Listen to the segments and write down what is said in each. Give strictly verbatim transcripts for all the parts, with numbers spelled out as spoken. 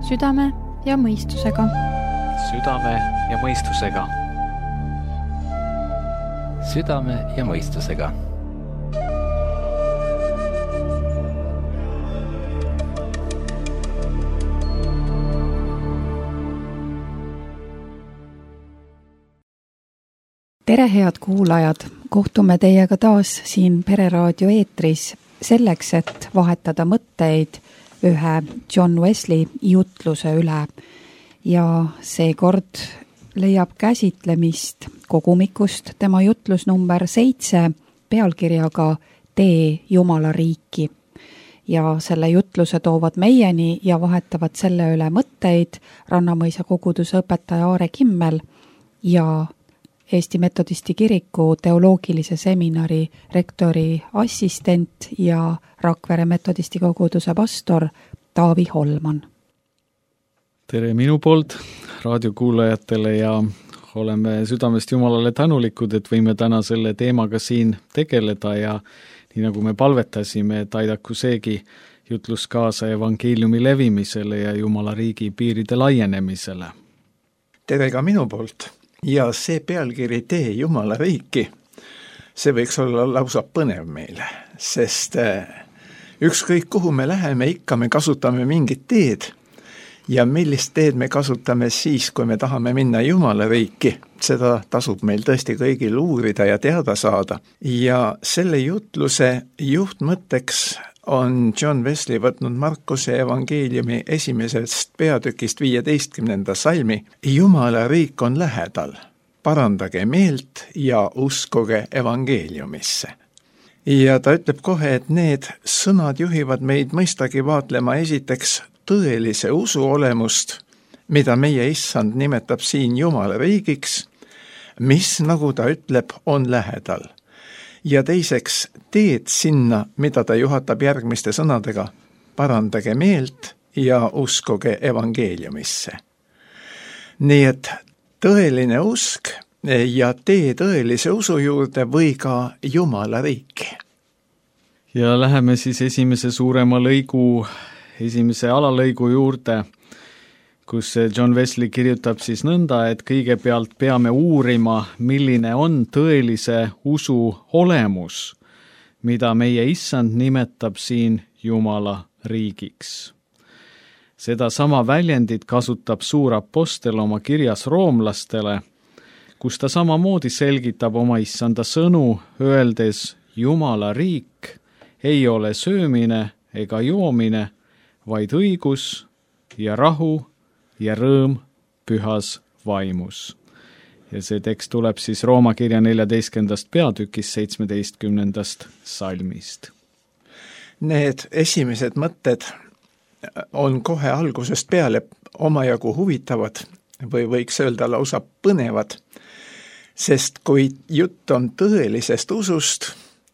südame ja mõistusega. Südame ja mõistusega. Südame ja mõistusega. Tere, head kuulajad! Kohtume teiega taas siin Pereraadio eetris selleks, et vahetada mõtteid ühe John Wesley jutluse üle. Ja seekord leiab käsitlemist kogumikust tema jutlus number seitse pealkirjaga Tee Jumala riiki. Ja selle jutluse toovad meieni ja vahetavad selle üle mõtteid Rannamõisa koguduse õpetaja Aare Kimmel ja Eesti Metodisti kiriku teoloogilise seminari rektori assistent ja Rakvere Metodisti koguduse pastor Taavi Holman. Tere minu poolt raadiokuulajatele ja oleme südamest Jumalale tänulikud, et võime täna selle teemaga siin tegeleda ja nii nagu me palvetasime, et aidaku seegi jutlus kaasa evangeeliumi levimisele ja Jumala riigi piiride laienemisele. Tere ka minu poolt. Ja see pealkiri Tee Jumala riiki, see võiks olla lausa põnev meile, sest ükskõik kuhu me läheme, ikka me kasutame mingit teed ja millist teed me kasutame siis, kui me tahame minna Jumala riiki. Seda tasub meil tõesti kõigil uurida ja teada saada. Ja selle jutluse juhtmõtteks on John Wesley võtnud Markuse evangeeliumi esimesest peatükist viieteistkümnenda salmi. Jumala riik on lähedal, parandage meelt ja uskuge evangeeliumisse. Ja ta ütleb kohe, et need sõnad juhivad meid mõistagi vaatlema esiteks tõelise usu olemust, mida meie issand nimetab siin Jumala riigiks, mis, nagu ta ütleb, on lähedal. Ja teiseks teed sinna, mida ta juhatab järgmiste sõnadega, parandage meelt ja uskuge evangeeliumisse. Nii et tõeline usk ja tee tõelise usu juurde või ka Jumala riiki. Ja läheme siis esimese suurema lõigu, esimese alalõigu juurde, kus John Wesley kirjutab siis nõnda, et kõigepealt peame uurima, milline on tõelise usu olemus, mida meie issand nimetab siin Jumala riigiks. Seda sama väljendit kasutab suur apostel oma kirjas roomlastele, kus ta samamoodi selgitab oma issanda sõnu, öeldes Jumala riik ei ole söömine ega joomine, vaid õigus ja rahu ja rõõm pühas vaimus. Ja see tekst tuleb siis Rooma kirja neljateistkümnendast peatükist seitsmeteistkümnendast salmist. Need esimesed mõtted on kohe algusest peale omajagu huvitavad või võiks öelda lausa põnevad, sest kui jutt on tõelisest usust,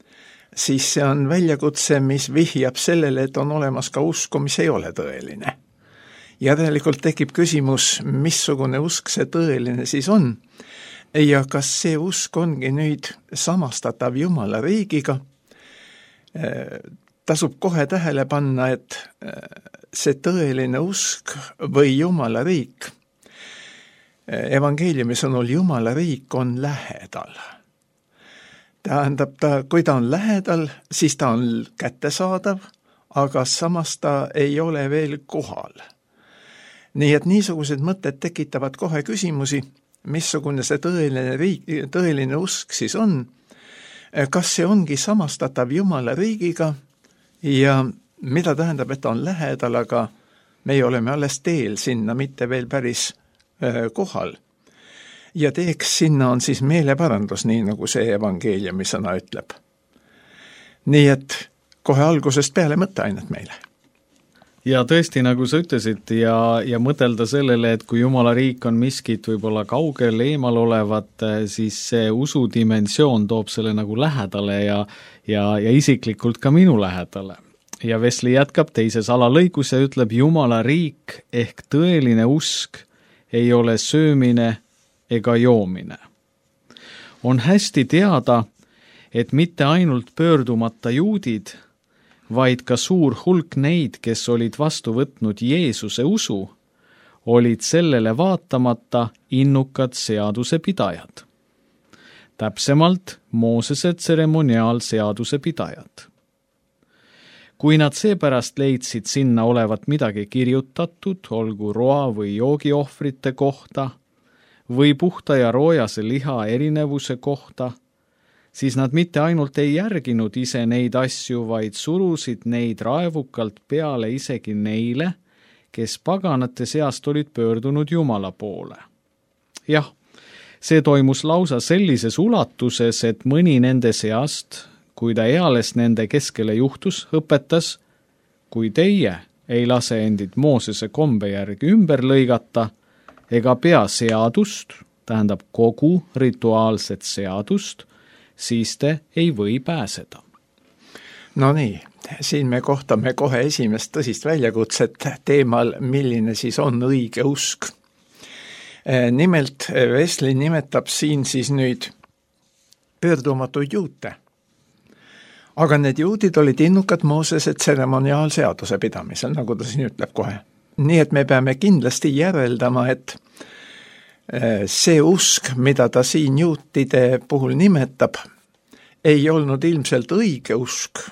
siis see on väljakutse, mis vihjab sellele, et on olemas ka usku, mis ei ole tõeline. Järelikult tekib küsimus, missugune usk see tõeline siis on ja kas see usk ongi nüüd samastatav Jumala riigiga. Tasub kohe tähele panna, et see tõeline usk või Jumala riik, evangeeliumi sõnul Jumala riik on lähedal. Tähendab ta, kui ta on lähedal, siis ta on kättesaadav, aga samas ta ei ole veel kohal. Nii et niisugused mõtted tekitavad kohe küsimusi, missugune see tõeline, riik, tõeline usk siis on, kas see ongi samastatav Jumala riigiga ja mida tähendab, et ta on lähedal, aga meie oleme alles teel sinna, mitte veel päris öö, kohal. Ja teeks sinna on siis meeleparandus, nii nagu see evangeeliumi sõna ütleb. Nii et kohe algusest peale mõtteainet meile. Ja tõesti, nagu sa ütlesid, ja, ja mõtelda sellele, et kui Jumala riik on miskit võib-olla kaugel eemal olevat, siis see usudimensioon toob selle nagu lähedale ja, ja, ja isiklikult ka minu lähedale. Ja Wesley jätkab teises alalõigus ja ütleb, Jumala riik ehk tõeline usk ei ole söömine ega joomine. On hästi teada, et mitte ainult pöördumata juudid, vaid ka suur hulk neid, kes olid vastu võtnud Jeesuse usu, olid sellele vaatamata innukad seadusepidajad. Täpsemalt Moosese tseremoniaalseaduse pidajad. Kui nad seepärast leidsid sinna olevat midagi kirjutatud, olgu roa või joogiohvrite kohta või puhta ja roojase liha erinevuse kohta, siis nad mitte ainult ei järginud ise neid asju, vaid surusid neid raevukalt peale isegi neile, kes paganate seast olid pöördunud Jumala poole. Jah, see toimus lausa sellises ulatuses, et mõni nende seast, kui ta eales nende keskele juhtus, õpetas, kui teie ei lase endid Moosese kombe järgi ümber lõigata ega pea seadust, tähendab kogu rituaalset seadust, siis te ei või pääseda. No nii, siin me kohtame kohe esimest tõsist väljakutset teemal, milline siis on õige usk. Nimelt Wesley nimetab siin siis nüüd pöördumatuid juute. Aga need juudid olid innukad Moosese tseremoniaalseaduse pidamisel, nagu ta siin ütleb kohe. Nii et me peame kindlasti järeldama, et see usk, mida ta siin juutide puhul nimetab, ei olnud ilmselt õige usk,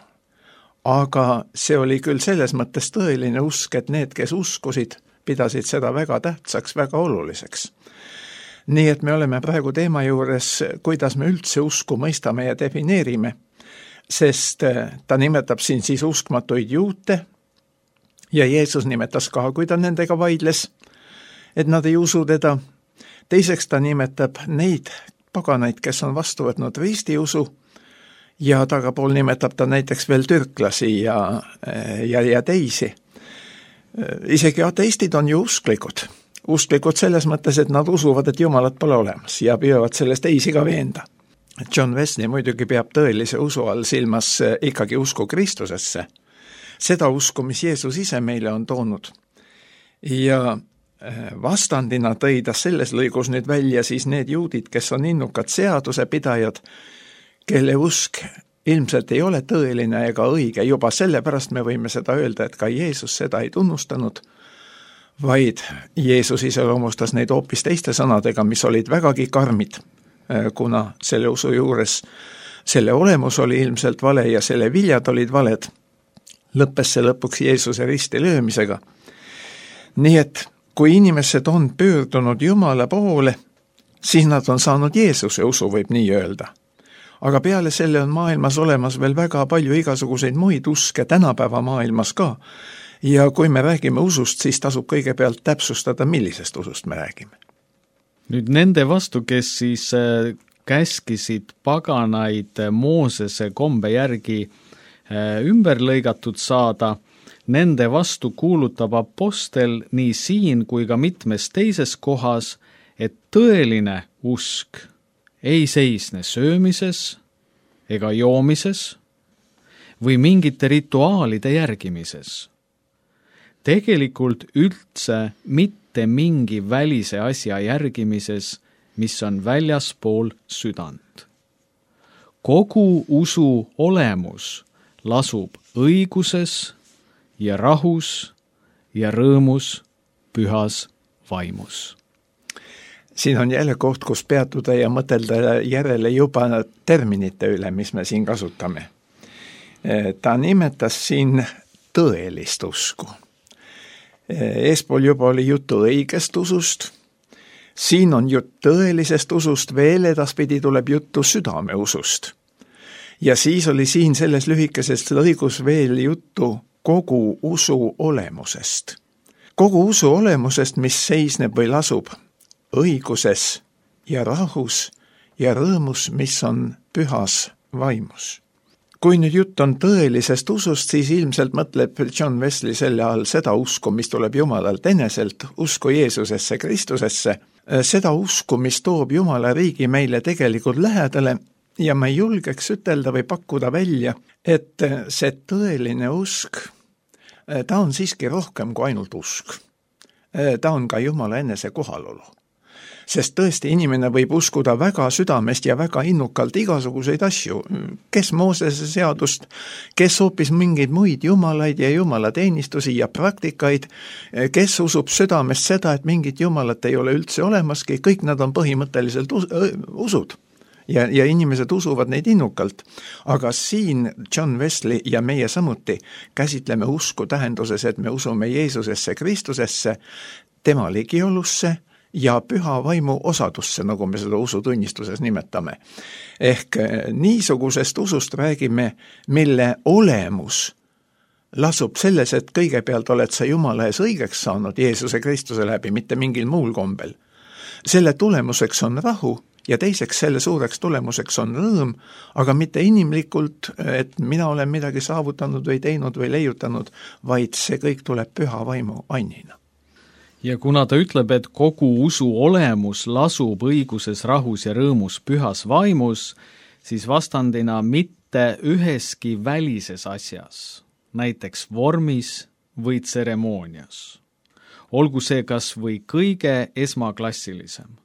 aga see oli küll selles mõttes tõeline usk, et need, kes uskusid, pidasid seda väga tähtsaks, väga oluliseks. Nii et me oleme praegu teema juures, kuidas me üldse usku mõistame ja defineerime, sest ta nimetab siin siis uskmatuid juute ja Jeesus nimetas ka, kui ta nendega vaidles, et nad ei usu teda. Teiseks ta nimetab neid paganaid, kes on vastu võtnud ristiusu ja tagapool nimetab ta näiteks veel türklasi ja, ja, ja teisi. Isegi ateistid on ju usklikud. Usklikud selles mõttes, et nad usuvad, et Jumalat pole olemas ja püüavad sellest teisi ka veenda. John Wesley muidugi peab tõelise usu all silmas ikkagi usku Kristusesse. Seda usku, mis Jeesus ise meile on toonud. Ja vastandina tõi ta selles lõigus nüüd välja siis need juudid, kes on innukad seadusepidajad, kelle usk ilmselt ei ole tõeline ega õige. Juba sellepärast me võime seda öelda, et ka Jeesus seda ei tunnustanud, vaid Jeesus iseloomustas neid hoopis teiste sõnadega, mis olid vägagi karmid, kuna selle usu juures selle olemus oli ilmselt vale ja selle viljad olid valed, lõppes see lõpuks Jeesuse risti löömisega. Nii et kui inimesed on pöördunud Jumala poole, siis nad on saanud Jeesuse usu, võib nii öelda. Aga peale selle on maailmas olemas veel väga palju igasuguseid muid uske tänapäeva maailmas ka. Ja kui me räägime usust, siis tasub kõigepealt täpsustada, millisest usust me räägime. Nüüd nende vastu, kes siis käskisid paganaid Moosese kombe järgi ümber lõigatud saada, nende vastu kuulutab apostel nii siin kui ka mitmes teises kohas, et tõeline usk ei seisne söömises ega joomises või mingite rituaalide järgimises. Tegelikult üldse mitte mingi välise asja järgimises, mis on väljaspool südant. Kogu usu olemus lasub õiguses ja rahus ja rõõmus pühas vaimus. Siin on jälle koht, kus peatuda ja mõtelda järele juba terminite üle, mis me siin kasutame. Ta nimetas siin tõelist usku. Eespool juba oli juttu õigest usust, siin on jutt tõelisest usust, veel edaspidi tuleb juttu südameusust. Ja siis oli siin selles lühikeses lõigus veel juttu kogu usu olemusest. Kogu usu olemusest, mis seisneb või lasub õiguses ja rahus ja rõõmus, mis on pühas vaimus. Kui nüüd jutt on tõelisest usust, siis ilmselt mõtleb John Wesley selle all seda usku, mis tuleb Jumalalt eneselt, usku Jeesusesse, Kristusesse, seda usku, mis toob Jumala riigi meile tegelikult lähedale ja ma ei julgeks ütelda või pakkuda välja, et see tõeline usk, ta on siiski rohkem kui ainult usk. Ta on ka Jumala enese kohalolu. Sest tõesti, inimene võib uskuda väga südamest ja väga innukalt igasuguseid asju, kes Moosese seadust, kes hoopis mingeid muid jumalaid ja jumalateenistusi ja praktikaid, kes usub südamest seda, et mingit jumalat ei ole üldse olemaski, kõik nad on põhimõtteliselt us- usud. Ja, ja inimesed usuvad neid innukalt. Aga siin John Wesley ja meie samuti käsitleme usku tähenduses, et me usume Jeesusesse, Kristusesse, tema ligiolusse ja püha vaimu osadusse, nagu me seda usutunnistuses nimetame. Ehk niisugusest usust räägime, mille olemus lasub selles, et kõigepealt oled sa Jumala ees õigeks saanud Jeesuse Kristuse läbi, mitte mingil muul kombel. Selle tulemuseks on rahu, ja teiseks selle suureks tulemuseks on rõõm, aga mitte inimlikult, et mina olen midagi saavutanud või teinud või leiutanud, vaid see kõik tuleb püha vaimu annina. Ja kuna ta ütleb, et kogu usu olemus lasub õiguses, rahus ja rõõmus pühas vaimus, siis vastandina mitte üheski välises asjas, näiteks vormis või tseremoonias. Olgu see kas või kõige esmaklassilisem.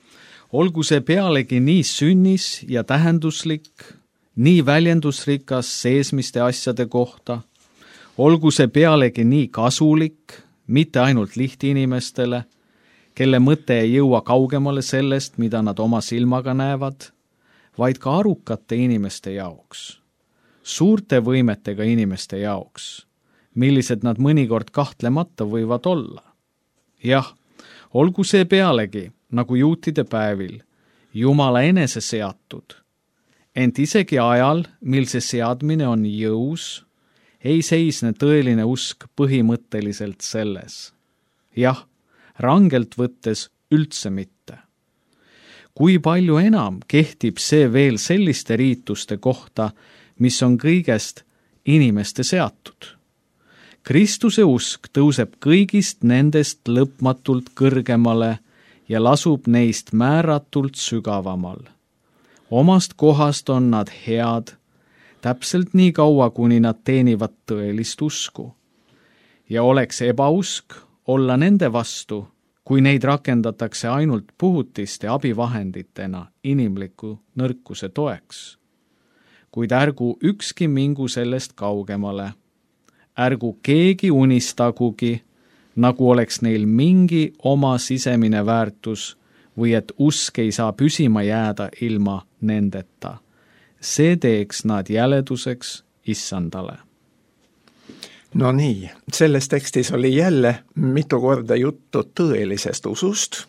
Olgu see pealegi nii sünnis ja tähenduslik, nii väljendusrikas seesmiste asjade kohta, olgu see pealegi nii kasulik, mitte ainult lihtinimestele, kelle mõte ei jõua kaugemale sellest, mida nad oma silmaga näevad, vaid ka arukate inimeste jaoks, suurte võimetega inimeste jaoks, millised nad mõnikord kahtlemata võivad olla. Jah, olgu see pealegi, nagu juutide päevil, Jumala enese seatud, ent isegi ajal, mil see seadmine on jõus, ei seisne tõeline usk põhimõtteliselt selles. Jah, rangelt võttes üldse mitte. Kui palju enam kehtib see veel selliste riituste kohta, mis on kõigest inimeste seatud? Kristuse usk tõuseb kõigist nendest lõpmatult kõrgemale ja lasub neist määratult sügavamal. Omast kohast on nad head, täpselt nii kaua, kuni nad teenivad tõelist usku. Ja oleks ebausk olla nende vastu, kui neid rakendatakse ainult puhutiste abivahenditena inimliku nõrkuse toeks. Kuid ärgu ükski mingu sellest kaugemale. Ärgu keegi unistagugi, nagu oleks neil mingi oma sisemine väärtus või et usk ei saa püsima jääda ilma nendeta. See teeks nad jäleduseks issandale. No nii, selles tekstis oli jälle mitu korda juttu tõelisest usust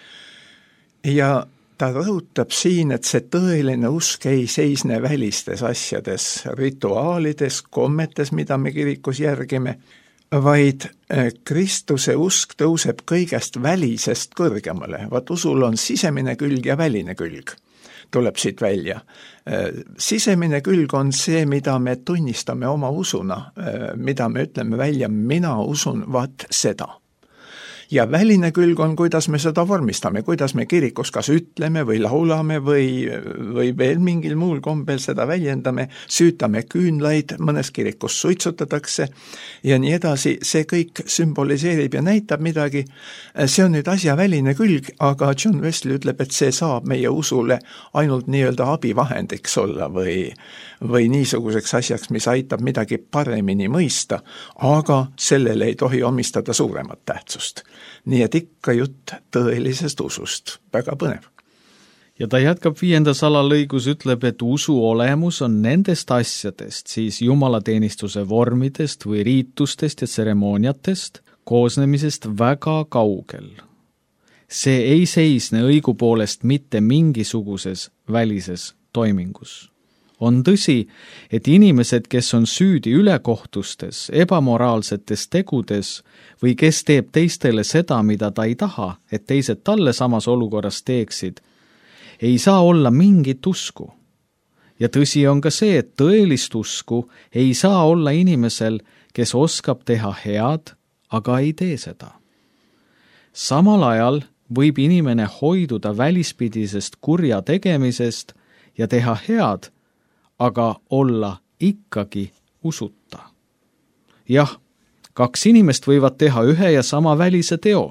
ja ta rõhutab siin, et see tõeline usk ei seisne välistes asjades, rituaalides, kommetes, mida me kirikus järgime, vaid Kristuse usk tõuseb kõigest välisest kõrgemale. Vaat usul on sisemine külg ja väline külg, tuleb siit välja. Sisemine külg on see, mida me tunnistame oma usuna, mida me ütleme välja, mina usun vaat seda. Ja väline külg on, kuidas me seda vormistame, kuidas me kirikus kas ütleme või laulame või, või veel mingil muul kombel seda väljendame, süütame küünlaid, mõnes kirikus suitsutatakse ja nii edasi, see kõik sümboliseerib ja näitab midagi. See on nüüd asja väline külg, aga John Wesley ütleb, et see saab meie usule ainult nii-öelda abivahendiks olla või, või niisuguseks asjaks, mis aitab midagi paremini mõista, aga sellele ei tohi omistada suuremat tähtsust. Nii et ikka jutt tõelisest usust. Väga põnev. Ja ta jätkab viiendas alalõigus, ütleb, et usu olemus on nendest asjadest, siis jumalateenistuse vormidest või riitustest ja tseremooniatest koosnemisest väga kaugel. See ei seisne õigupoolest mitte mingisuguses välises toimingus. On tõsi, et inimesed, kes on süüdi ülekohtustes, ebamoraalsetes tegudes või kes teeb teistele seda, mida ta ei taha, et teised talle samas olukorras teeksid, ei saa olla mingit usku. Ja tõsi on ka see, et tõelist usku ei saa olla inimesel, kes oskab teha head, aga ei tee seda. Samal ajal võib inimene hoiduda välispidisest kurja tegemisest ja teha head, aga olla ikkagi usuta. Jah, kaks inimest võivad teha ühe ja sama välise teo.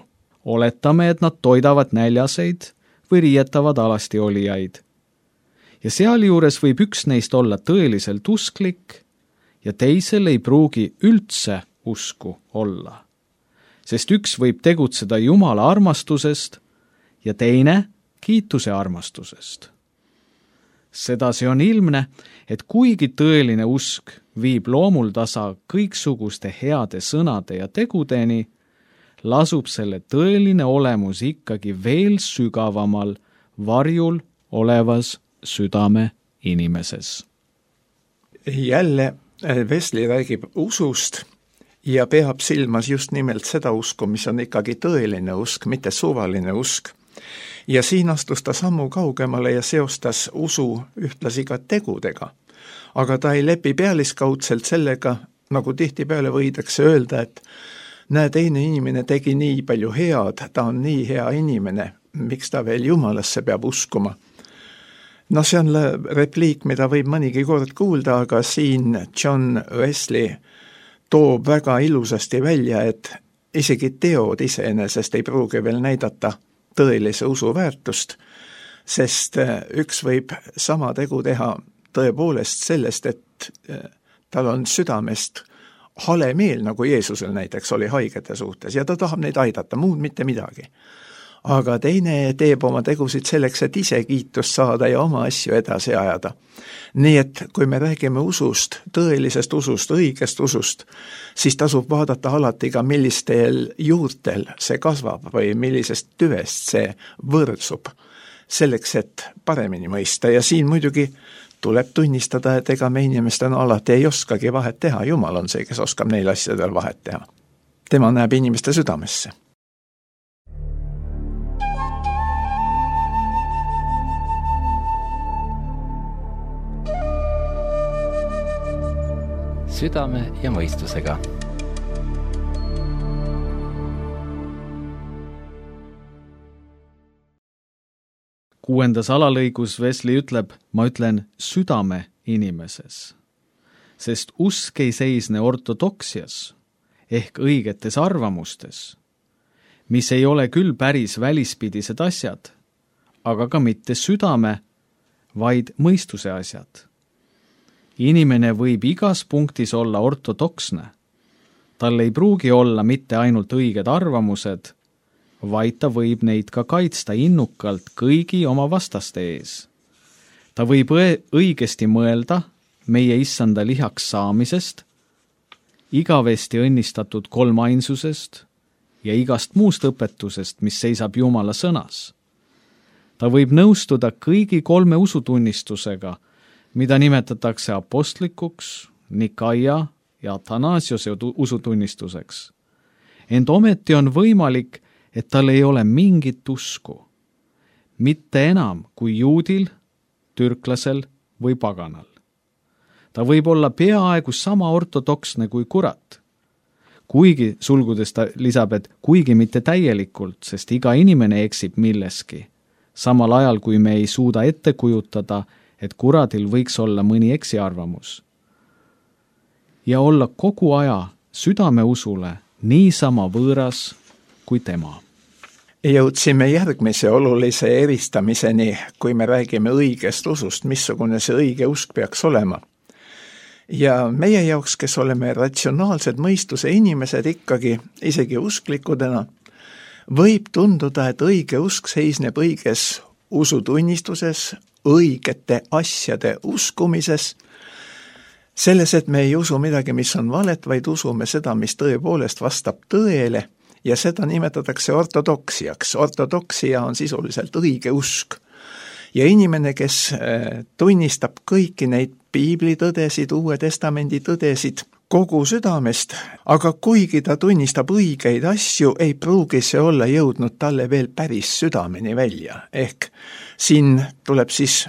oletame, et nad toidavad näljaseid või riietavad alasti olijaid. Ja sealjuures võib üks neist olla tõeliselt usklik ja teisel ei pruugi üldse usku olla, sest üks võib tegutseda Jumala armastusest ja teine kiituse armastusest. Sedasi on ilmne, et kuigi tõeline usk viib loomul tasa kõiksuguste heade sõnade ja tegudeni, lasub selle tõeline olemus ikkagi veel sügavamal varjul olevas südame inimeses. Jälle Wesley räägib usust ja peab silmas just nimelt seda usku, mis on ikkagi tõeline usk, mitte suvaline usk. Ja siin astus ta sammu kaugemale ja seostas usu ühtlasi ka tegudega. Aga ta ei lepi pealiskaudselt sellega, nagu tihtipeale võidakse öelda, et näe, teine inimene tegi nii palju head, ta on nii hea inimene, miks ta veel Jumalasse peab uskuma. No see on repliik, mida võib mõnigi kord kuulda, aga siin John Wesley toob väga ilusasti välja, et isegi teod iseenesest ei pruugi veel näidata tõelise usu väärtust, sest üks võib sama tegu teha tõepoolest sellest, et tal on südamest hale meel, nagu Jeesusel näiteks oli haigete suhtes, ja ta tahab neid aidata, muud mitte midagi. Aga teine teeb oma tegusid selleks, et ise kiitust saada ja oma asju edasi ajada. Nii et kui me räägime usust, tõelisest usust, õigest usust, siis tasub vaadata alati ka, millistel juurtel see kasvab või millisest tüvest see võrdsub, selleks, et paremini mõista. Ja siin muidugi tuleb tunnistada, et ega me inimestena alati ei oskagi vahet teha. Jumal on see, kes oskab neil asjadel vahet teha. Tema näeb inimeste südamesse. Südame ja mõistusega. Kuuendas alalõigus Wesley ütleb, ma ütlen südame inimeses, sest usk ei seisne ortodoksias ehk õigetes arvamustes, mis ei ole küll päris välispidised asjad, aga ka mitte südame, vaid mõistuse asjad. Inimene võib igas punktis olla ortodoksne. Tal ei pruugi olla mitte ainult õiged arvamused, vaid ta võib neid ka kaitsta innukalt kõigi oma vastaste ees. Ta võib õigesti mõelda meie issanda lihaks saamisest, igavesti õnnistatud kolmainsusest ja igast muust õpetusest, mis seisab Jumala sõnas. Ta võib nõustuda kõigi kolme usutunnistusega, mida nimetatakse apostlikuks, Nikaia ja Athanasiose usutunnistuseks. Ent ometi on võimalik, et tal ei ole mingit usku, mitte enam kui juudil, türklasel või paganal. Ta võib olla peaaegu sama ortodoksne kui kurat, kuigi sulgudes ta lisab, et kuigi mitte täielikult, sest iga inimene eksib milleski, samal ajal kui me ei suuda ette kujutada, et kuradil võiks olla mõni eksiarvamus. Ja olla kogu aja südameusule niisama võõras kui tema. Jõudsime järgmise olulise eristamiseni, kui me räägime õigest usust, missugune see õige usk peaks olema. Ja meie jaoks, kes oleme ratsionaalsed mõistuse inimesed ikkagi, isegi usklikudena, võib tunduda, et õige usk seisneb õiges usutunnistuses, õigete asjade uskumises, selles, et me ei usu midagi, mis on valet, vaid usume seda, mis tõepoolest vastab tõele, ja seda nimetatakse ortodoksiaks. Ortodoksia on sisuliselt õige usk. Ja inimene, kes tunnistab kõiki neid piiblitõdesid, Uue Testamendi tõdesid kogu südamest, aga kuigi ta tunnistab õigeid asju, ei pruugi see olla jõudnud talle veel päris südameni välja. Ehk siin tuleb siis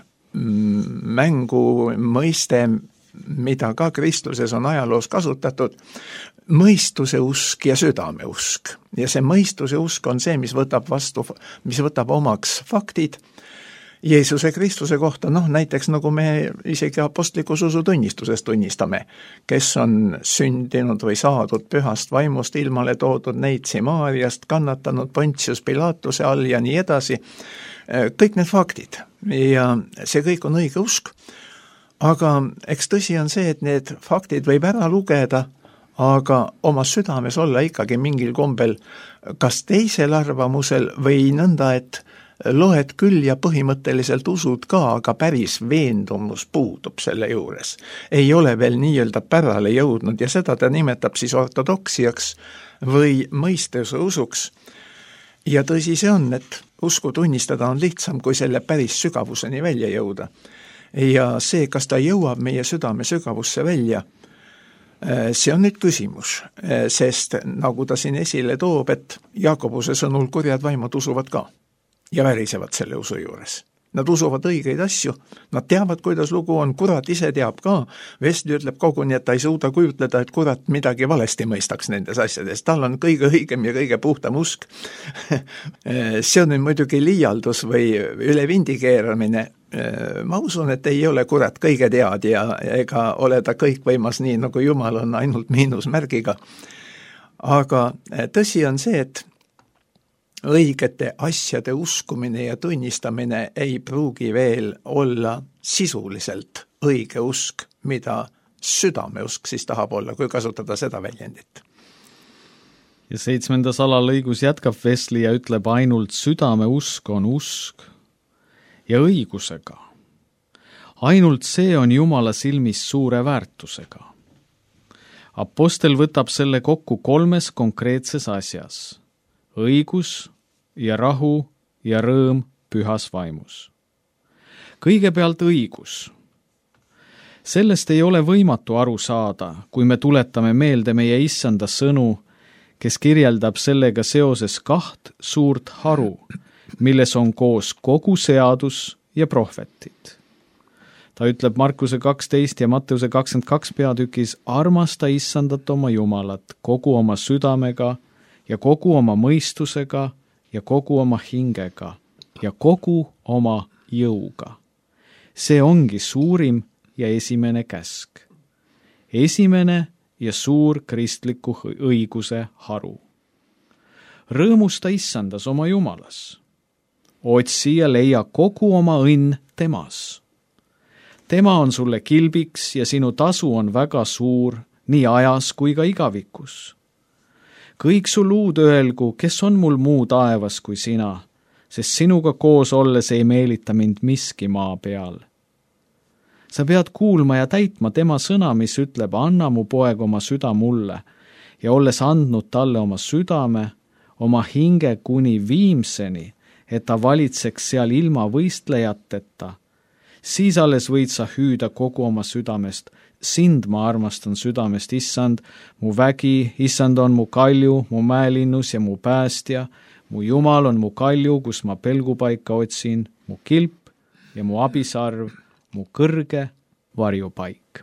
mängu mõiste, mida ka kristluses on ajaloos kasutatud, mõistuse usk ja südame usk. Ja see mõistuse usk on see, mis võtab vastu, mis võtab omaks faktid Jeesuse Kristuse kohta, noh näiteks nagu me isegi apostlikus usutunnistuses tunnistame, kes on sündinud või saadud pühast vaimust, ilmale toodud neitsi Maariast, kannatanud Pontius Pilatuse all ja nii edasi, kõik need faktid ja see kõik on õige usk, aga eks tõsi on see, et need faktid võib ära lugeda, aga oma südames olla ikkagi mingil kombel kas teisel arvamusel või nõnda, et loed küll ja põhimõtteliselt usud ka, aga päris veendumus puudub selle juures. Ei ole veel nii-öelda pärale jõudnud ja seda ta nimetab siis ortodoksiaks või mõistuse usuks. Ja tõsi see on, et usku tunnistada on lihtsam, kui selle päris sügavuseni välja jõuda. Ja see, kas ta jõuab meie südame sügavusse välja, see on nüüd küsimus, sest nagu ta siin esile toob, et Jaakobuse sõnul kurjad vaimud usuvad ka ja värisevad selle usu juures. Nad usuvad õigeid asju, nad teavad, kuidas lugu on, kurat ise teab ka. Wesley ütleb koguni, et ta ei suuda kujutleda, et kurat midagi valesti mõistaks nendes asjades. Tal on kõige õigem ja kõige puhtam usk. See on nüüd muidugi liialdus või üle vindi keeramine. Ma usun, et ei ole kurat kõige tead ja ega ole ta kõikvõimas nii, nagu Jumal on ainult miinusmärgiga. Aga tõsi on see, et õigete asjade uskumine ja tunnistamine ei pruugi veel olla sisuliselt õige usk, mida südameusk siis tahab olla, kui kasutada seda väljendit. Ja seitsmendas alalõigus jätkab Wesley ja ütleb ainult südameusk on usk ja õigusega. Ainult see on Jumala silmis suure väärtusega. Apostel võtab selle kokku kolmes konkreetses asjas. Õigus ja rahu ja rõõm pühas vaimus. Kõigepealt õigus. Sellest ei ole võimatu aru saada, kui me tuletame meelde meie issanda sõnu, kes kirjeldab sellega seoses kaht suurt haru, milles on koos kogu seadus ja prohvetid. Ta ütleb Markuse kaksteist ja Matteuse kakskümmend kaks peatükis, armasta issandat oma Jumalat kogu oma südamega ja kogu oma mõistusega ja kogu oma hingega ja kogu oma jõuga. See ongi suurim ja esimene käsk. Esimene ja suur kristliku õiguse haru. Rõõmusta issandas oma Jumalas. Otsi ja leia kogu oma õnn temas. Tema on sulle kilbiks ja sinu tasu on väga suur nii ajas kui ka igavikus. Kõik su luud öelgu, kes on mul muu taevas kui sina, sest sinuga koos olles ei meelita mind miski maa peal. Sa pead kuulma ja täitma tema sõna, mis ütleb, anna mu poeg oma süda mulle ja olles andnud talle oma südame, oma hinge kuni viimseni, et ta valitseks seal ilma võistlejateta, siis alles võid sa hüüda kogu oma südamest, sind ma armastan südamest, issand, mu vägi, issand on mu kalju, mu mäelinnus ja mu päästja, mu Jumal on mu kalju, kus ma pelgupaika otsin, mu kilp ja mu abisarv, mu kõrge varjupaik.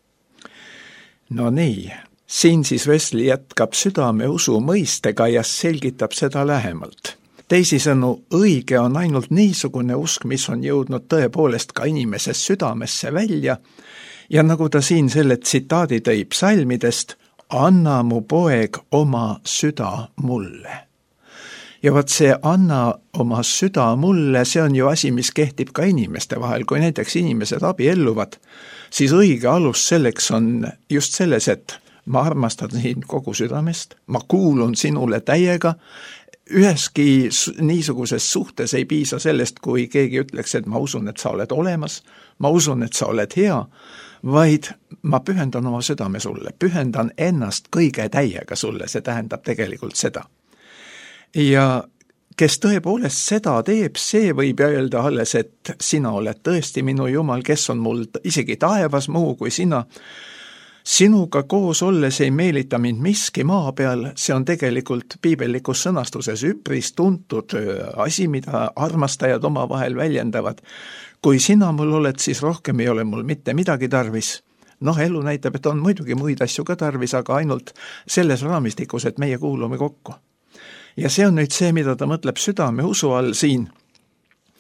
No nii, siin siis Wesley jätkab südame usu mõistega ja selgitab seda lähemalt. Teisisõnu, õige on ainult niisugune usk, mis on jõudnud tõepoolest ka inimese südamesse välja, ja nagu ta siin selle tsitaadi tõi psalmidest, anna mu poeg oma süda mulle. Ja vaat see anna oma süda mulle, see on ju asi, mis kehtib ka inimeste vahel. Kui näiteks inimesed abielluvad, siis õige alus selleks on just selles, et ma armastan sind kogu südamest, ma kuulun sinule täiega. Üheski niisuguses suhtes ei piisa sellest, kui keegi ütleks, et ma usun, et sa oled olemas, ma usun, et sa oled hea, vaid ma pühendan oma südame sulle, pühendan ennast kõige täiega sulle, see tähendab tegelikult seda. Ja kes tõepoolest seda teeb, see võib öelda alles, et sina oled tõesti minu Jumal, kes on mul isegi taevas muu kui sina. Sinuga koos olles ei meelita mind miski maa peal, see on tegelikult piibellikus sõnastuses üpris tuntud asi, mida armastajad oma vahel väljendavad. Kui sina mul oled, siis rohkem ei ole mul mitte midagi tarvis. Noh, elu näitab, et on muidugi muid asju ka tarvis, aga ainult selles raamistikus, et meie kuulume kokku. Ja see on nüüd see, mida ta mõtleb südame usu all siin.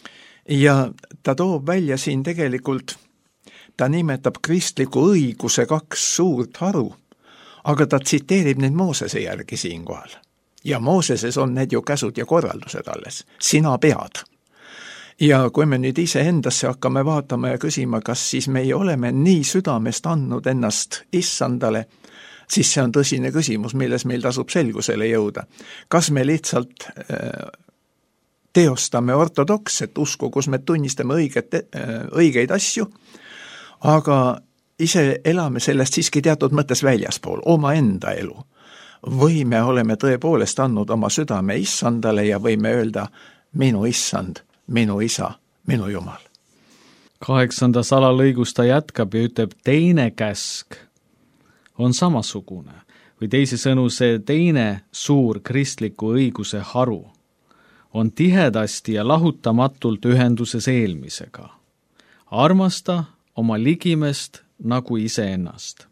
ja ta toob välja siin tegelikult, ta nimetab kristliku õiguse kaks suurt haru, aga ta tsiteerib neid Moosese järgi siinkohal. Ja Mooseses on need ju käsud ja korraldused alles. Sina pead. Ja kui me nüüd ise endasse hakkame vaatama ja küsima, kas siis meie oleme nii südamest andnud ennast issandale, siis see on tõsine küsimus, milles meil tasub selgusele jõuda. Kas me lihtsalt äh, teostame ortodokset usku, kus me tunnistame õiget, äh, õigeid asju, aga ise elame sellest siiski teatud mõttes väljaspool, oma enda elu. Või me oleme tõepoolest andnud oma südame issandale ja võime öelda, minu issand, minu isa, minu Jumal. Kaheksandas alalõigus ta jätkab ja ütleb, teine käsk on samasugune või teisisõnu see teine suur kristliku õiguse haru on tihedasti ja lahutamatult ühenduses eelmisega. Armasta oma ligimest nagu iseennast.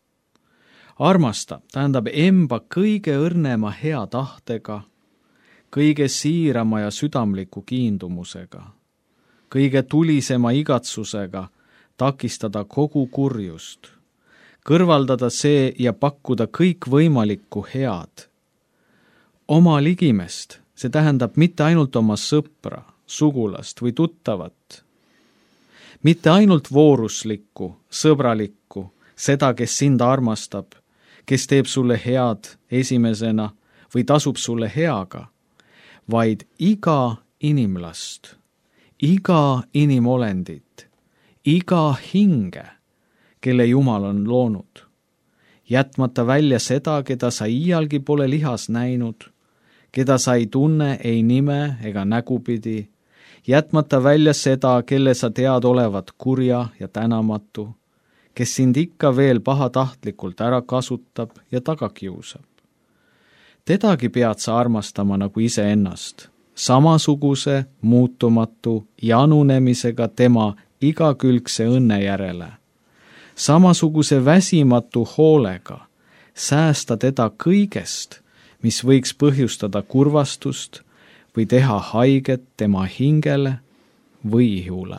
Armasta tähendab emba kõige õrnema hea tahtega, kõige siirama ja südamliku kiindumusega, kõige tulisema igatsusega takistada kogu kurjust, kõrvaldada see ja pakkuda kõik võimalikku head. Oma ligimest, see tähendab mitte ainult oma sõpra, sugulast või tuttavat, mitte ainult vooruslikku, sõbralikku, seda, kes sind armastab, kes teeb sulle head esimesena või tasub sulle heaga, vaid iga inimlast, iga inimolendit, iga hinge, kelle Jumal on loonud, jätmata välja seda, keda sa iialgi pole lihas näinud, keda sa ei tunne ei nime ega nägupidi, jätmata välja seda, kelle sa tead olevat kurja ja tänamatu, kes sind ikka veel pahatahtlikult ära kasutab ja tagakiusab. Tedagi pead sa armastama nagu iseennast, samasuguse muutumatu janunemisega tema igakülgse õnne järele, samasuguse väsimatu hoolega säästa teda kõigest, mis võiks põhjustada kurvastust või teha haiget tema hingele või ihule.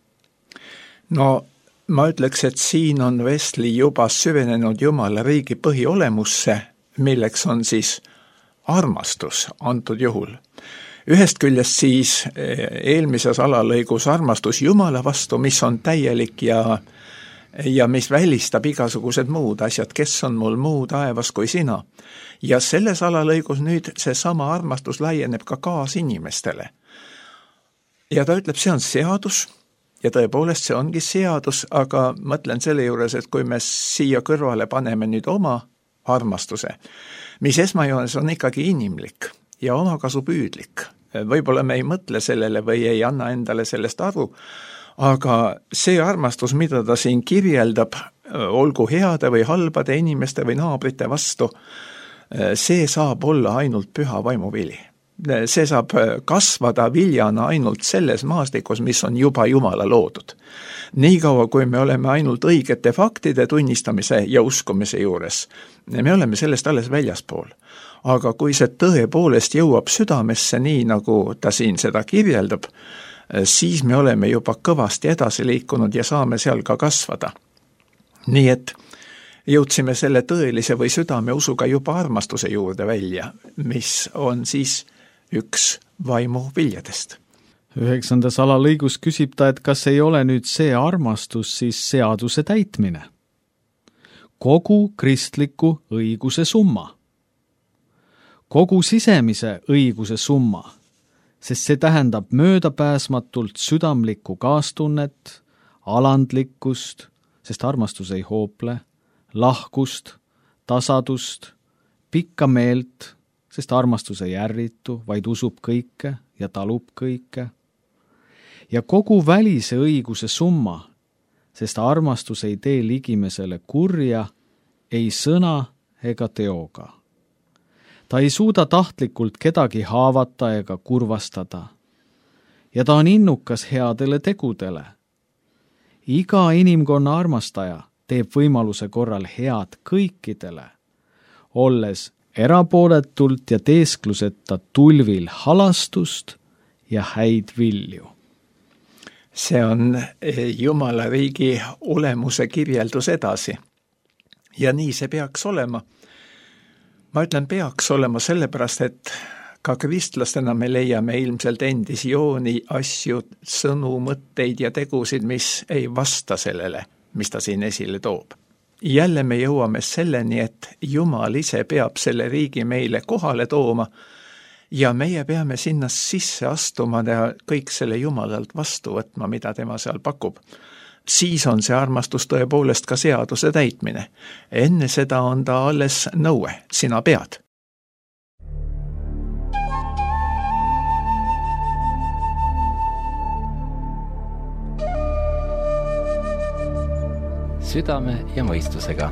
No ma ütleks, et siin on Wesley juba süvenenud Jumala riigi põhiolemusse, milleks on siis armastus antud juhul. Ühest küljest siis eelmises alalõigus armastus Jumala vastu, mis on täielik ja, ja mis välistab igasugused muud asjad, kes on mul muu taevas kui sina. Ja selles alalõigus nüüd see sama armastus laieneb ka kaasinimestele. Ja ta ütleb, see on seadus ja tõepoolest see ongi seadus, aga mõtlen selle juures, et kui me siia kõrvale paneme nüüd oma armastuse, mis esmajoones on ikkagi inimlik ja omakasupüüdlik. Võib-olla me ei mõtle sellele või ei anna endale sellest aru, aga see armastus, mida ta siin kirjeldab, olgu heade või halbade inimeste või naabrite vastu, see saab olla ainult püha vaimuvili. See saab kasvada viljana ainult selles maastikus, mis on juba Jumala loodud. Niikaua, kui me oleme ainult õigete faktide tunnistamise ja uskumise juures, me oleme sellest alles väljaspool. Aga kui see tõepoolest jõuab südamesse nii, nagu ta siin seda kirjeldab, siis me oleme juba kõvasti edasi liikunud ja saame seal ka kasvada. Nii et jõudsime selle tõelise või südame usuga juba armastuse juurde välja, mis on siis üks vaimu viljadest. Üheksandas alalõigus küsib ta, et kas ei ole nüüd see armastus siis seaduse täitmine? Kogu kristliku õiguse summa. Kogu sisemise õiguse summa, sest see tähendab möödapääsmatult südamlikku kaastunnet, alandlikkust, sest armastus ei hoople, lahkust, tasadust, pikka meelt, sest armastus ei ärritu, vaid usub kõike ja talub kõike. Ja kogu välise õiguse summa, sest armastus ei tee ligimesele kurja, ei sõna ega teoga. Ta ei suuda tahtlikult kedagi haavata ega kurvastada. Ja ta on innukas headele tegudele. Iga inimkonna armastaja teeb võimaluse korral head kõikidele, olles erapooletult ja teeskluseta tulvil halastust ja häid vilju. see on Jumala riigi olemuse kirjeldus edasi. Ja nii see peaks olema. Ma ütlen peaks olema sellepärast, et ka kristlastena me leiame ilmselt endisjooni asju, sõnu, mõtteid ja tegusid, mis ei vasta sellele, mis ta siin esile toob. Jälle me jõuame selleni, et Jumal ise peab selle riigi meile kohale tooma ja meie peame sinna sisse astuma ja kõik selle Jumalalt vastu võtma, mida tema seal pakub. Siis on see armastus tõepoolest ka seaduse täitmine. Enne seda on ta alles nõue, sina pead. Südame ja mõistusega.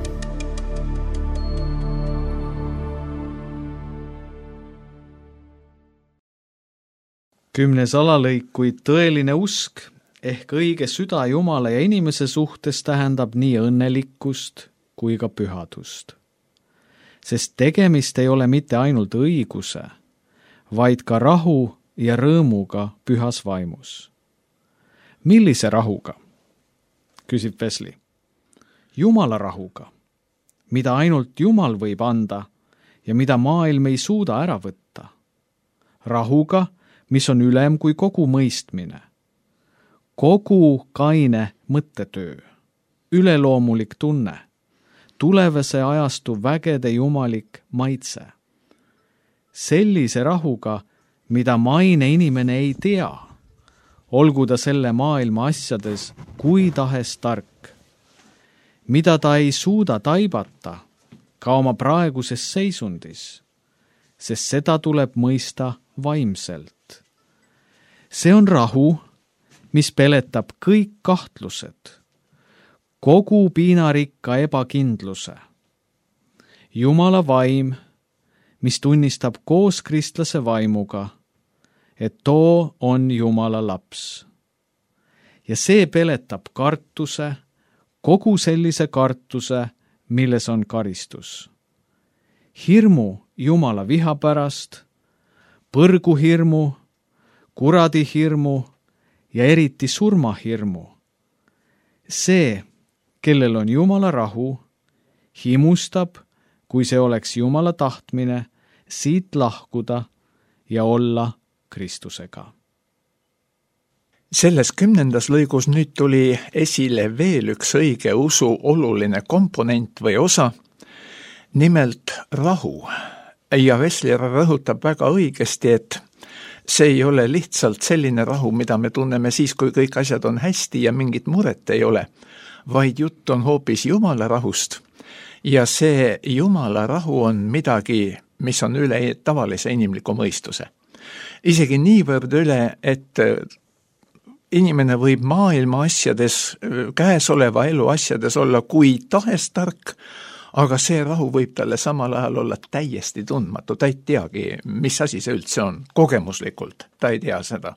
Kümnes alalõik, kui tõeline usk ehk õige süda Jumala ja inimese suhtes tähendab nii õnnelikkust kui ka pühadust. Sest tegemist ei ole mitte ainult õiguse, vaid ka rahu ja rõõmuga pühas vaimus. Millise rahuga? Küsib Wesley. Jumala rahuga, mida ainult Jumal võib anda ja mida maailm ei suuda ära võtta. Rahuga, mis on ülem kui kogu mõistmine. Kogu kaine mõttetöö, üleloomulik tunne, tulevase ajastu vägede jumalik maitse. Sellise rahuga, mida maine inimene ei tea, olgu ta selle maailma asjades kui tahes tark, mida ta ei suuda taibata ka oma praeguses seisundis, sest seda tuleb mõista vaimselt. See on rahu, mis peletab kõik kahtlused, kogu piinarikka ebakindluse. Jumala vaim, mis tunnistab koos kristlase vaimuga, et too on Jumala laps. Ja see peletab kartuse, kogu sellise kartuse, milles on karistus. Hirmu Jumala viha pärast, põrguhirmu, kuradihirmu ja eriti surmahirmu. See, kellel on Jumala rahu, himustab, kui see oleks Jumala tahtmine, siit lahkuda ja olla Kristusega. Selles kümnendas lõigus nüüd tuli esile veel üks õige usu oluline komponent või osa, nimelt rahu. Ja Wesley rõhutab väga õigesti, et see ei ole lihtsalt selline rahu, mida me tunneme siis, kui kõik asjad on hästi ja mingit muret ei ole, vaid jutt on hoopis Jumala rahust. Ja see Jumala rahu on midagi, mis on üle tavalise inimliku mõistuse. Isegi niivõrd üle, et inimene võib maailma asjades, käesoleva elu asjades olla kui tahes tark, aga see rahu võib talle samal ajal olla täiesti tundmatu. Ta ei teagi, mis asi see üldse on, kogemuslikult. Ta ei tea seda.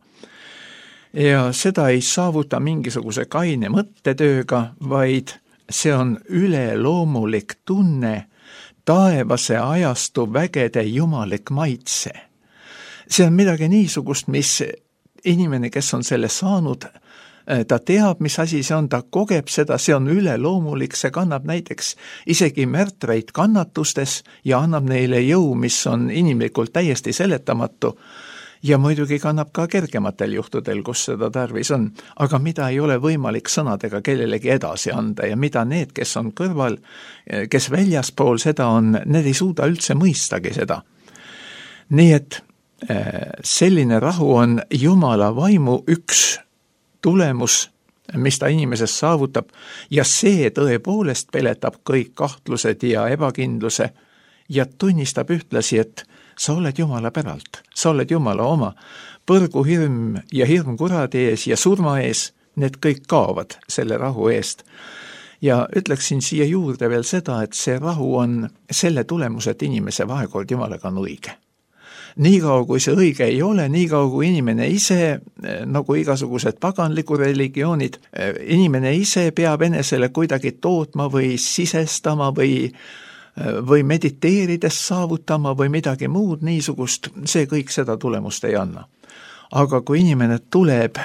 Ja seda ei saavuta mingisuguse kaine mõttetööga, vaid see on üleloomulik tunne, taevase ajastu vägede jumalik maitse. See on midagi niisugust, mis inimene, kes on selle saanud, ta teab, mis asi see on, ta kogeb seda, see on üleloomulik, see kannab näiteks isegi märtreid kannatustes ja annab neile jõu, mis on inimlikult täiesti seletamatu ja muidugi kannab ka kergematel juhtudel, kus seda tarvis on, aga mida ei ole võimalik sõnadega kellelegi edasi anda ja mida need, kes on kõrval, kes väljaspool seda on, need ei suuda üldse mõistagi seda. Nii et selline rahu on Jumala vaimu üks tulemus, mis ta inimesest saavutab ja see tõepoolest peletab kõik kahtlused ja ebakindluse ja tunnistab ühtlasi, et sa oled Jumala päralt, sa oled Jumala oma. Põrguhirm ja hirm kuradi ees ja surma ees, need kõik kaovad selle rahu eest. Ja ütleksin siia juurde veel seda, et see rahu on selle tulemus, et inimese vahekord Jumalaga on õige. Niikaua kui see õige ei ole, niikaua kui inimene ise, nagu igasugused paganliku religioonid, inimene ise peab enesele kuidagi tootma või sisestama või, või mediteerides saavutama või midagi muud niisugust, see kõik seda tulemust ei anna. Aga kui inimene tuleb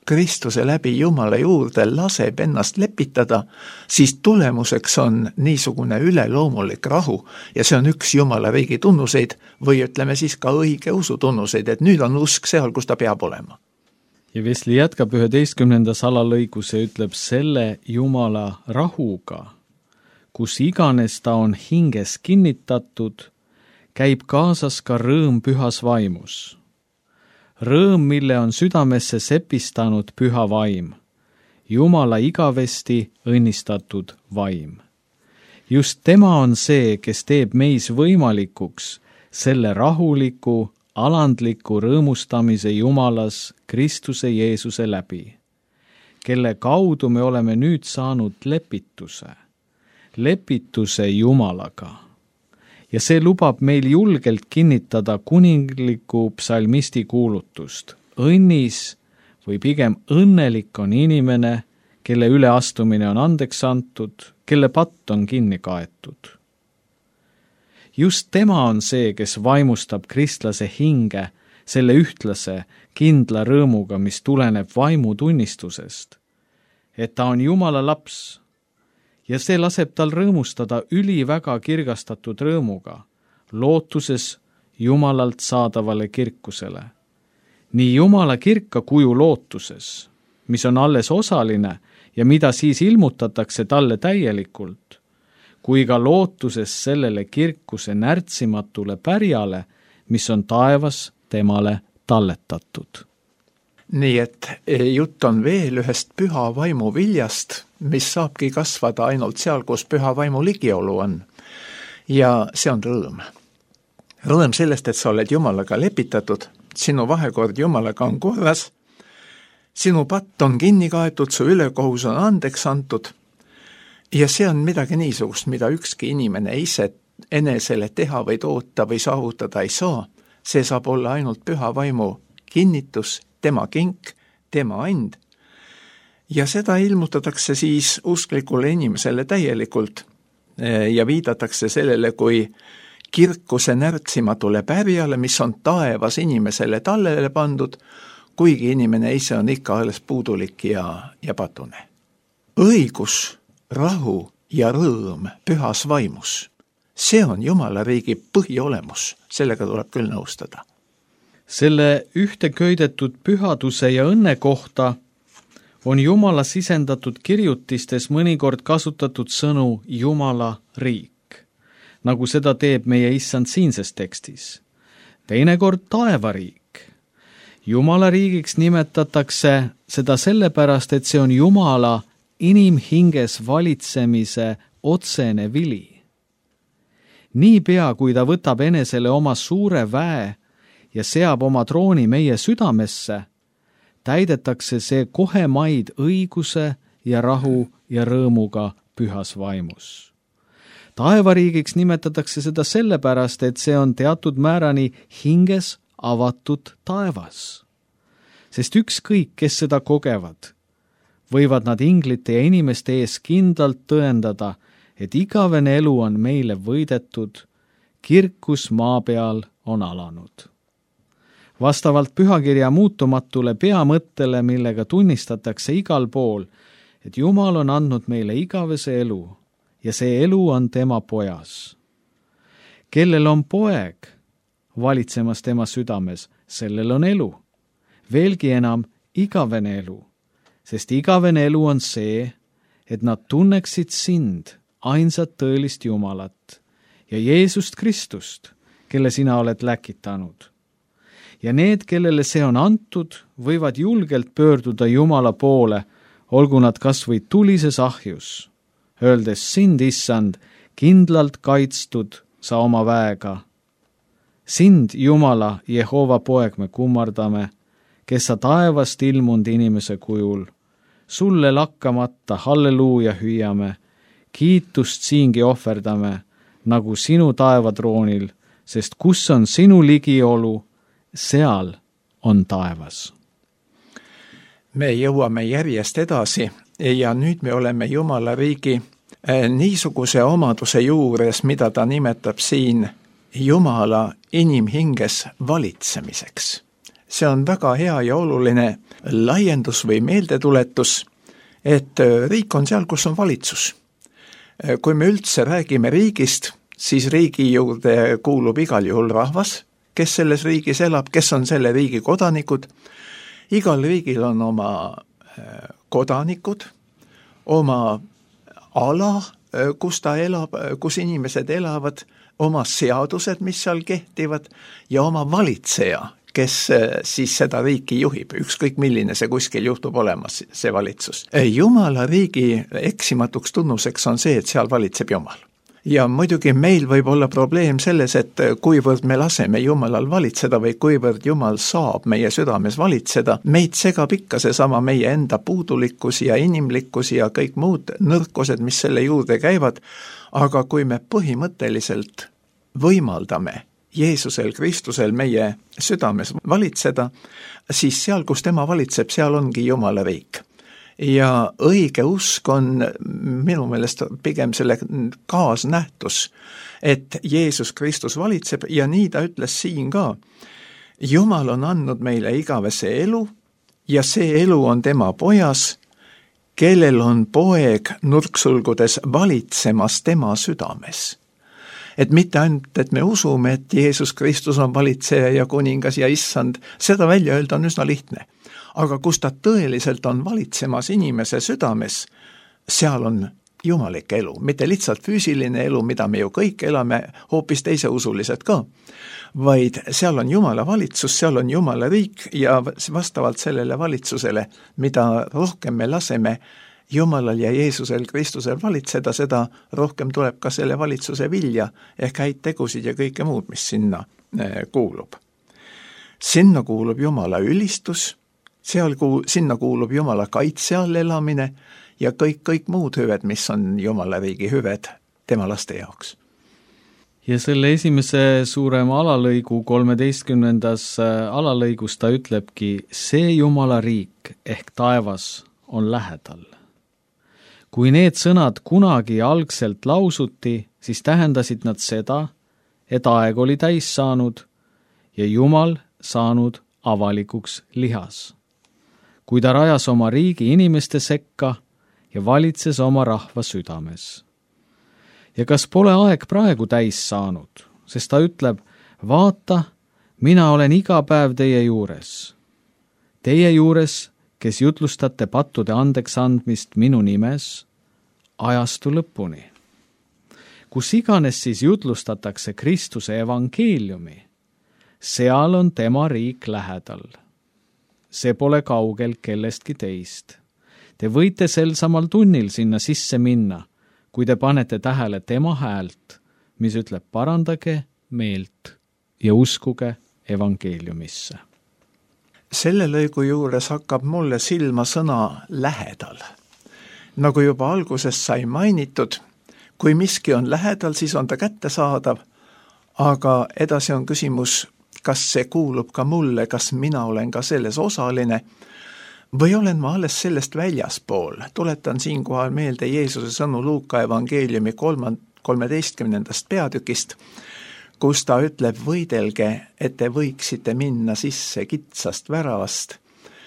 Kristuse läbi Jumala juurde, laseb ennast lepitada, siis tulemuseks on niisugune üleloomulik rahu ja see on üks Jumala riigi tunnuseid või ütleme siis ka õige usu tunnuseid, et nüüd on usk seal, kus ta peab olema. Ja Wesley jätkab üheteistkümnendas alalõigus ja ütleb selle Jumala rahuga, kus iganes ta on hinges kinnitatud, käib kaasas ka rõõm pühas vaimus. Rõõm, mille on südamesse sepistanud püha vaim, Jumala igavesti õnnistatud vaim. Just tema on see, kes teeb meis võimalikuks selle rahuliku, alandliku rõõmustamise Jumalas Kristuse Jeesuse läbi, kelle kaudu me oleme nüüd saanud lepituse, lepituse Jumalaga. Ja see lubab meil julgelt kinnitada kuningliku psalmisti kuulutust. Õnnis või pigem õnnelik on inimene, kelle üleastumine on andeks antud, kelle patt on kinni kaetud. Just tema on see, kes vaimustab kristlase hinge selle ühtlase kindla rõõmuga, mis tuleneb vaimu tunnistusest, et ta on Jumala laps, ja see laseb tal rõõmustada üliväga kirgastatud rõõmuga, lootuses Jumalalt saadavale kirkusele. Nii Jumala kirka kuju lootuses, mis on alles osaline ja mida siis ilmutatakse talle täielikult, kui ka lootuses sellele kirkuse närtsimatule pärjale, mis on taevas temale talletatud. Nii et jutt on veel ühest püha vaimu viljast, mis saabki kasvada ainult seal, kus püha vaimu ligiolu on. Ja see on rõõm. Rõõm sellest, et sa oled Jumalaga lepitatud, sinu vahekord Jumalaga on korras, sinu patt on kinni kaetud, su ülekohus on andeks antud ja see on midagi niisugust, mida ükski inimene ise enesele teha või toota või saavutada ei saa. See saab olla ainult püha vaimu kinnitus, tema kink, tema and. Ja seda ilmutatakse siis usklikule inimesele täielikult ja viidatakse sellele kui kirkuse närtsimatule pärjale, mis on taevas inimesele tallele pandud, kuigi inimene ise on ikka alles puudulik ja, ja patune. Õigus, rahu ja rõõm pühas vaimus, see on Jumala riigi põhiolemus, sellega tuleb küll nõustada. Selle ühteköidetud pühaduse ja õnne kohta on Jumala sisendatud kirjutistes mõnikord kasutatud sõnu Jumala riik, nagu seda teeb meie issand siinses tekstis. Teinekord taevariik. Jumala riigiks nimetatakse seda sellepärast, et see on Jumala inimhinges valitsemise otsene vili. Niipea, kui ta võtab enesele oma suure väe ja seab oma trooni meie südamesse, täidetakse see kohe maid õiguse ja rahu ja rõõmuga pühas vaimus. Taevariigiks nimetatakse seda sellepärast, et see on teatud määrani hinges avatud taevas. Sest ükskõik, kes seda kogevad, võivad nad inglite ja inimeste ees kindlalt tõendada, et igavene elu on meile võidetud, kirkus maa peal on alanud. Vastavalt pühakirja muutumatule peamõttele, millega tunnistatakse igal pool, et Jumal on andnud meile igavese elu ja see elu on tema pojas. Kellel on poeg valitsemas tema südames, sellel on elu. Veelgi enam igavene elu, sest igavene elu on see, et nad tunneksid sind, ainsat tõelist Jumalat ja Jeesust Kristust, kelle sina oled läkitanud. Ja need, kellele see on antud, võivad julgelt pöörduda Jumala poole, olgu nad kas või tulises ahjus, öeldes sind, issand, kindlalt kaitstud sa oma väega. Sind, Jumala, Jehova poeg, me kummardame, kes sa taevast ilmunud inimese kujul. Sulle lakkamata halleluuja hüüame, kiitust siingi ohverdame, nagu sinu taevatroonil, sest kus on sinu ligiolu, seal on taevas. Me jõuame järjest edasi ja nüüd me oleme Jumala riigi niisuguse omaduse juures, mida ta nimetab siin Jumala inimhinges valitsemiseks. see on väga hea ja oluline laiendus või meeldetuletus, et riik on seal, kus on valitsus. Kui me üldse räägime riigist, siis riigi juurde kuulub igal juhul rahvas, kes selles riigis elab, kes on selle riigi kodanikud. Igal riigil on oma kodanikud, oma ala, kus ta elab, kus inimesed elavad, oma seadused, mis seal kehtivad, ja oma valitseja, kes siis seda riiki juhib, ükskõik milline see kuskil juhtub olemas, see valitsus. Jumala riigi eksimatuks tunnuseks on see, et seal valitseb Jumal. Ja muidugi meil võib olla probleem selles, et kuivõrd me laseme Jumalal valitseda või kuivõrd Jumal saab meie südames valitseda, meid segab ikka seesama meie enda puudulikkus ja inimlikkus ja kõik muud nõrkused, mis selle juurde käivad, aga kui me põhimõtteliselt võimaldame Jeesusel Kristusel meie südames valitseda, siis seal, kus tema valitseb, seal ongi Jumala riik. Ja õige usk on minu meelest pigem selle kaasnähtus, et Jeesus Kristus valitseb ja nii ta ütles siin ka. Jumal on andnud meile igavese elu ja see elu on tema pojas, kellel on poeg nurksulgudes valitsemas tema südames. Et mitte ainult, et me usume, et Jeesus Kristus on valitseja ja kuningas ja issand, seda välja öelda on üsna lihtne. Aga kus ta tõeliselt on valitsemas inimese südames, seal on jumalik elu, mitte lihtsalt füüsiline elu, mida me ju kõik elame, hoopis teise usulised ka, vaid seal on Jumala valitsus, seal on Jumala riik ja vastavalt sellele valitsusele, mida rohkem me laseme Jumalal ja Jeesusel Kristusel valitseda, seda rohkem tuleb ka selle valitsuse vilja ehk häid tegusid ja kõike muud, mis sinna kuulub. Sinna kuulub Jumala ülistus, seal kuul, sinna kuulub Jumala kaitse all elamine ja kõik, kõik muud hüved, mis on Jumala riigi hüved tema laste jaoks. Ja selle esimese suurema alalõigu kolmeteistkümnendas alalõigus ta ütlebki, see Jumala riik ehk taevas on lähedal. Kui need sõnad kunagi algselt lausuti, siis tähendasid nad seda, et aeg oli täis saanud ja Jumal saanud avalikuks lihas. Kui ta rajas oma riigi inimeste sekka ja valitses oma rahva südames. Ja kas pole aeg praegu täis saanud, sest ta ütleb, vaata, mina olen iga päev teie juures. Teie juures, kes jutlustate pattude andeks andmist minu nimes, ajastu lõpuni. Kus iganes siis jutlustatakse Kristuse evangeeliumi, seal on tema riik lähedal. See pole kaugel kellestki teist. Te võite sel samal tunnil sinna sisse minna, kui te panete tähele tema häält, mis ütleb parandage meelt ja uskuge evangeeliumisse. Selle lõigu juures hakkab mulle silma sõna lähedal. Nagu juba alguses sai mainitud, kui miski on lähedal, siis on ta kättesaadav, aga edasi on küsimus, kas see kuulub ka mulle, kas mina olen ka selles osaline või olen ma alles sellest väljaspool. Tuletan siinkohal meelde Jeesuse sõnu Luuka evangeeliumi kolmeteistkümnendast peatükist, kus ta ütleb, võidelge, et te võiksite minna sisse kitsast väravast,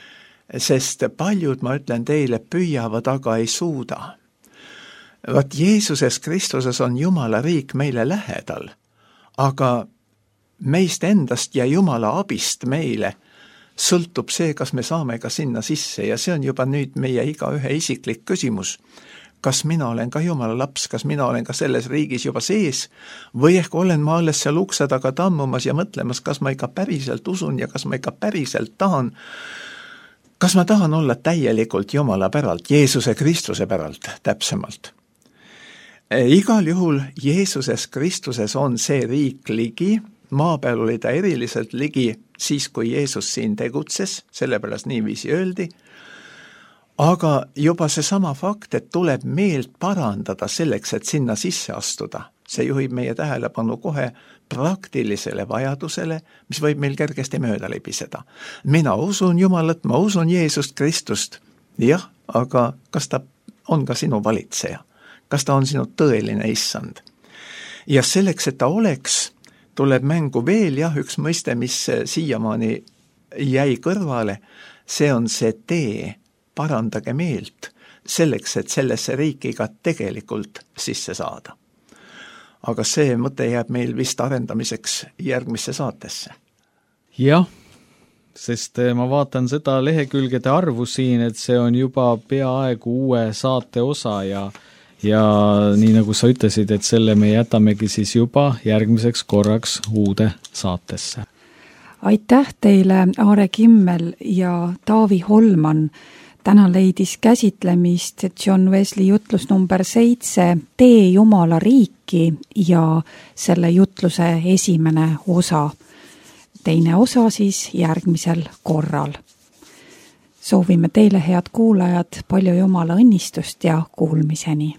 sest paljud, ma ütlen teile, püüavad, aga ei suuda. Vaat Jeesuses Kristuses on Jumala riik meile lähedal, aga meist endast ja Jumala abist meile sõltub see, kas me saame ka sinna sisse ja see on juba nüüd meie igaühe isiklik küsimus. Kas mina olen ka Jumala laps, kas mina olen ka selles riigis juba sees või ehk olen ma alles seal ukse taga tammumas ja mõtlemas, kas ma ikka päriselt usun ja kas ma ikka päriselt tahan, kas ma tahan olla täielikult Jumala päralt, Jeesuse Kristuse päralt täpsemalt. Igal juhul Jeesuses Kristuses on see riik ligi, maa peal oli ta eriliselt ligi siis, kui Jeesus siin tegutses, sellepärast niiviisi öeldi, aga juba seesama fakt, et tuleb meelt parandada selleks, et sinna sisse astuda, see juhib meie tähelepanu kohe praktilisele vajadusele, mis võib meil kergesti mööda libiseda. Mina usun Jumalat, ma usun Jeesust Kristust, jah, aga kas ta on ka sinu valitseja? Kas ta on sinu tõeline issand? Ja selleks, et ta oleks, tuleb mängu veel jah, üks mõiste, mis siiamaani jäi kõrvale, see on see tee, parandage meelt, selleks, et sellesse riiki ka tegelikult sisse saada. Aga see mõte jääb meil vist arendamiseks järgmisse saatesse. Jah, sest ma vaatan seda lehekülgede arvu siin, et see on juba peaaegu uue saate osa ja ja nii nagu sa ütlesid, et selle me jätamegi siis juba järgmiseks korraks uude saatesse. Aitäh teile, Aare Kimmel ja Taavi Holman. Täna leidis käsitlemist John Wesley jutlus number seitse, Tee Jumala riiki ja selle jutluse esimene osa. Teine osa siis järgmisel korral. Soovime teile, head kuulajad, palju Jumala õnnistust ja kuulmiseni.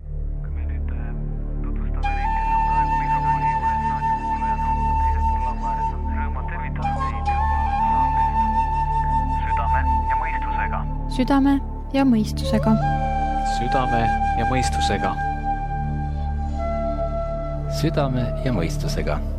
Südame ja mõistusega. Südame ja mõistusega. Südame ja mõistusega.